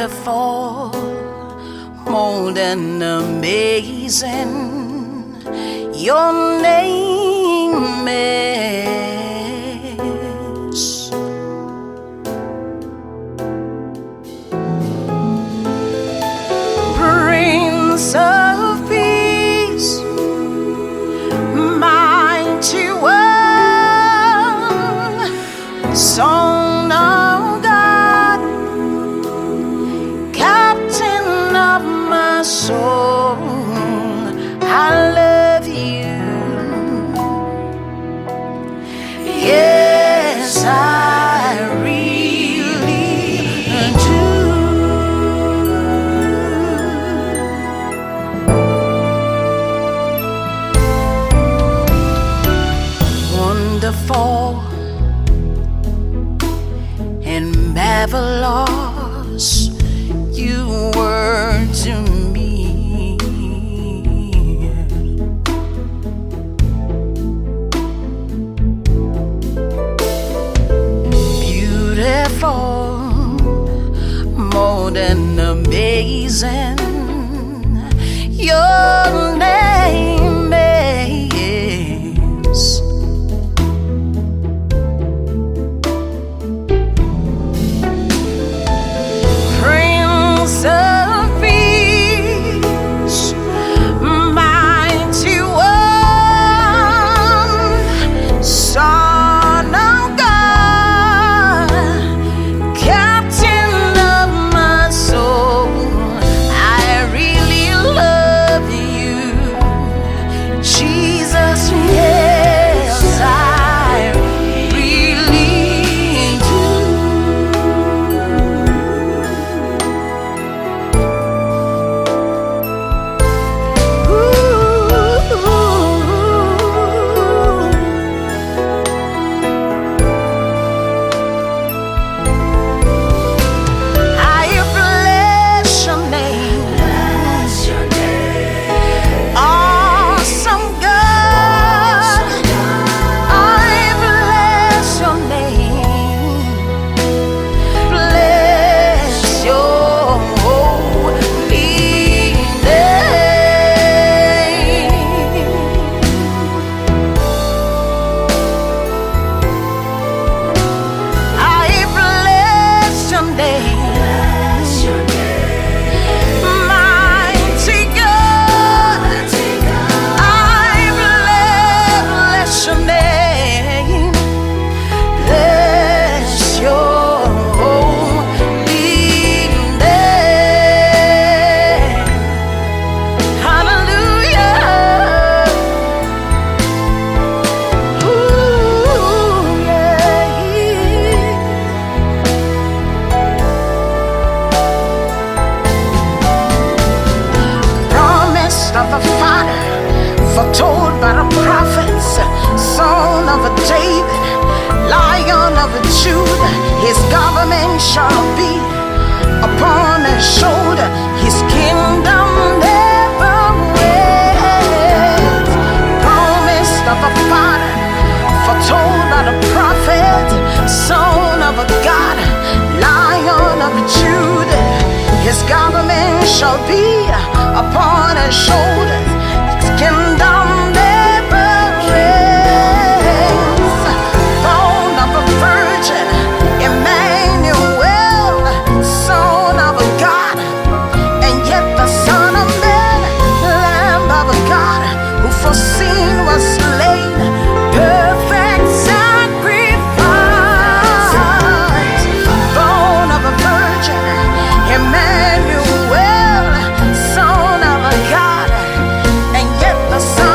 beautiful, more than amazing. Your name is Prince of Peace, Mighty One, Son of God, Captain of my soul. I love you. Yes, I really do. Wonderful and marvelous you were to me. More than amazing. Your name is Prince of Peace, Mighty One, Son of God, Captain of my soul. I really love you, Jesus. Yes, I really do. I bless your name, awesome God. I bless your name, bless your holy name. I bless your name, mighty God. I bless your name, bless your holy name. Hallelujah. Ooh, yeah. Promised of a father, foretold by the prophets, son of a David, Lion of a Judah. His government shall be upon his shoulder, his kingdom never ends. Promised of a father, foretold by the prophet, son of a God, Lion of Judah. His government shall be upon his shoulders, his kingdom never ends. Born of a virgin, Emmanuel, Son of a God, and yet the Son of Man, Lamb of a God, who for sin was slain, perfect sacrifice. Born of a virgin, Emmanuel, Son of a God, and yet the Son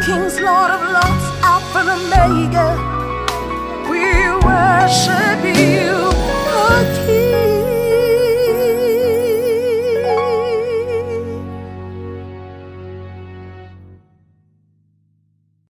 Kings, Lord of Lords, Alpha and Omega. We worship you.